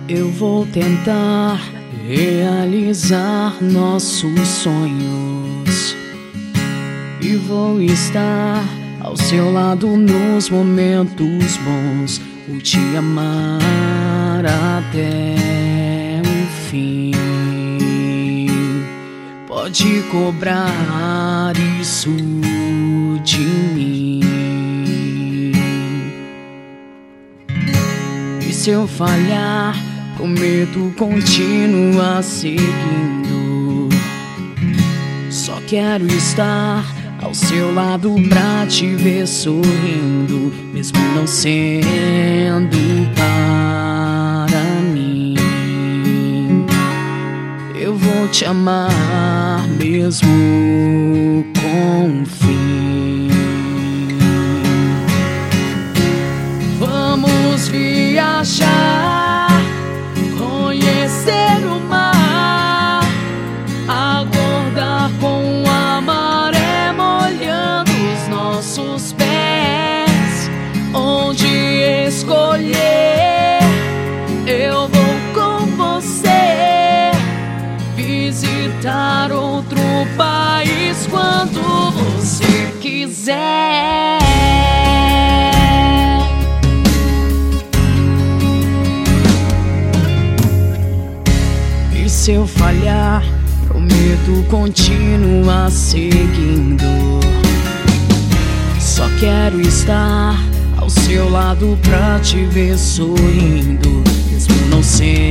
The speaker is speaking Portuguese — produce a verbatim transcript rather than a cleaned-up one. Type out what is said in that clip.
Eu vou tentar realizar nossos sonhos e vou estar ao seu lado nos momentos bons. Vou te amar até o fim. Pode cobrar isso de mim. E se eu falhar, prometo continuar seguindo. Só quero estar ao seu lado pra te ver sorrindo, mesmo não sendo para mim. Eu vou te amar mesmo com fim. Vamos viajar, conhecer o mar, acordar com a maré molhando os nossos pés. Onde escolher, eu vou com você. Visitar outro país quando você quiser. E se eu falhar, prometo continuar seguindo. Só quero estar ao seu lado pra te ver sorrindo, mesmo não sendo